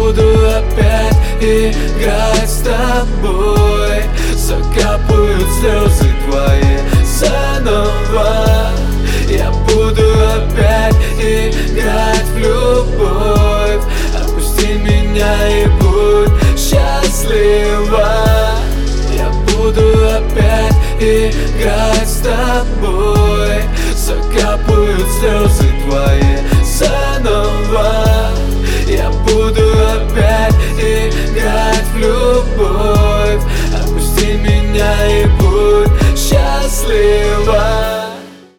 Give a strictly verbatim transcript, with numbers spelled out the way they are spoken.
буду опять играть с тобой. Закапают слезы твои заново. Я буду опять играть в любовь. Отпусти меня и будь счастлива. Я буду опять играть